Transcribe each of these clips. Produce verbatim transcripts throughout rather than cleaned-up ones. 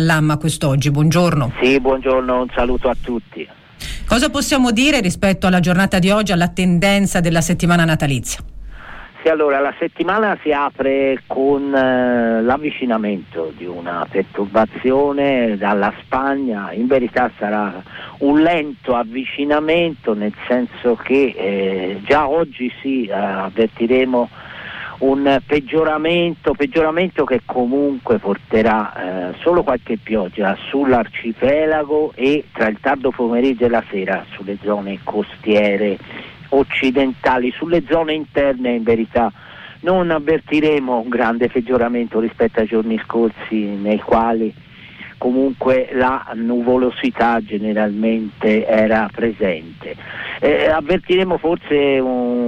all'A M A quest'oggi. Buongiorno. Sì, buongiorno, un saluto a tutti. Cosa possiamo dire rispetto alla giornata di oggi, alla tendenza della settimana natalizia? Sì, allora la settimana si apre con eh, l'avvicinamento di una perturbazione dalla Spagna. In verità sarà un lento avvicinamento, nel senso che eh, già oggi sì, eh, avvertiremo un peggioramento, peggioramento che comunque porterà eh, solo qualche pioggia sull'arcipelago e tra il tardo pomeriggio e la sera sulle zone costiere occidentali. Sulle zone interne in verità non avvertiremo un grande peggioramento rispetto ai giorni scorsi, nei quali comunque la nuvolosità generalmente era presente. Eh, avvertiremo forse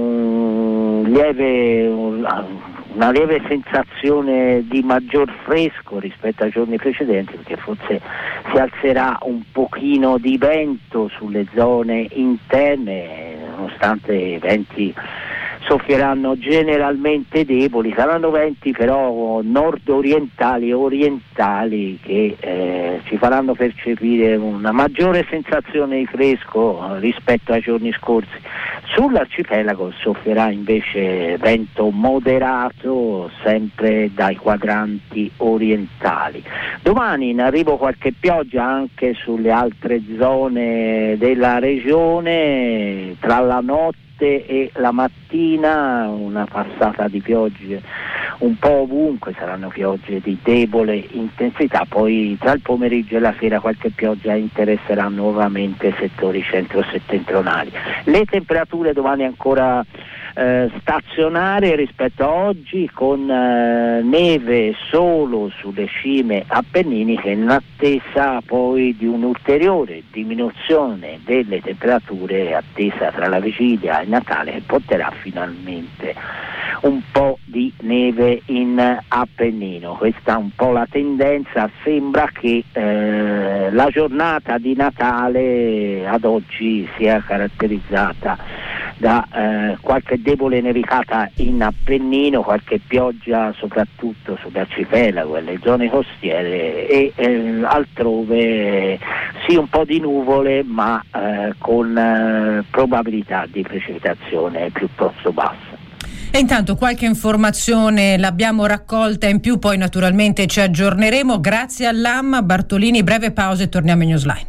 un lieve, una lieve sensazione di maggior fresco rispetto ai giorni precedenti, perché forse si alzerà un pochino di vento sulle zone interne, nonostante i venti soffieranno generalmente deboli. Saranno venti però nord-orientali e orientali che eh, ci faranno percepire una maggiore sensazione di fresco rispetto ai giorni scorsi. Sull'arcipelago soffierà invece vento moderato sempre dai quadranti orientali. Domani in arrivo qualche pioggia anche sulle altre zone della regione, tra la notte e la mattina una passata di piogge un po' ovunque, saranno piogge di debole intensità, poi tra il pomeriggio e la sera qualche pioggia interesserà nuovamente settori centro-settentrionali. Le temperature domani ancora eh, stazionarie rispetto a oggi, con eh, neve solo sulle cime appenniniche, in attesa poi di un'ulteriore diminuzione delle temperature attesa tra la vigilia e Natale, che porterà finalmente un po' di neve in Appennino. Questa è un po' la tendenza. Sembra che eh, la giornata di Natale ad oggi sia caratterizzata da eh, qualche debole nevicata in Appennino, qualche pioggia soprattutto sull'arcipelago e le zone costiere, e eh, altrove sì un po' di nuvole, ma eh, con eh, probabilità di precipitazione piuttosto bassa. E intanto qualche informazione l'abbiamo raccolta in più, poi naturalmente ci aggiorneremo. Grazie all'A M A. Bartolini, breve pausa e torniamo in Newsline.